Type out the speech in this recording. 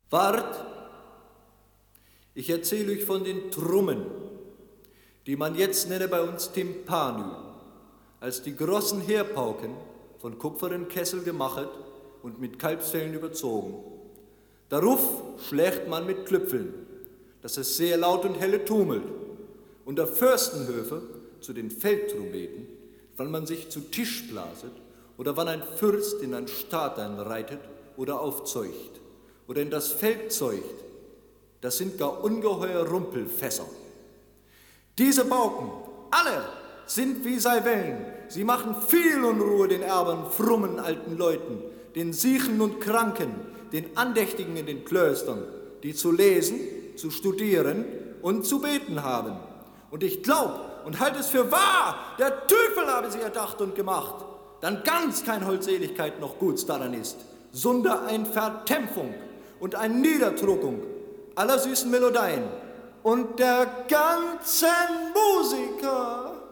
Wart, ich erzähle euch von den Trummen, die man jetzt nenne bei uns Timpanü, als die großen Heerpauken von kupferen Kessel gemachet und mit Kalbsfellen überzogen. Darauf schlägt man mit Klüpfeln, dass es sehr laut und helle tumelt. Und der Fürstenhöfe zu den Feldtrompeten, wann man sich zu Tisch blaset oder wann ein Fürst in ein Staat einreitet oder aufzeucht oder in das Feld zeucht, das sind gar ungeheuer Rumpelfässer. Diese Pauken, alle sind wie sei Wellen, sie machen viel Unruhe den Erbern, frommen alten Leuten, den Siechen und Kranken, den Andächtigen in den Klöstern, die zu lesen, zu studieren und zu beten haben. Und ich glaub und halte es für wahr, der Teufel habe sie erdacht und gemacht, dann ganz kein Holdseligkeit noch Guts daran ist, sonder ein Vertempfung und ein Niederdruckung aller süßen Melodien und der ganzen Musiker.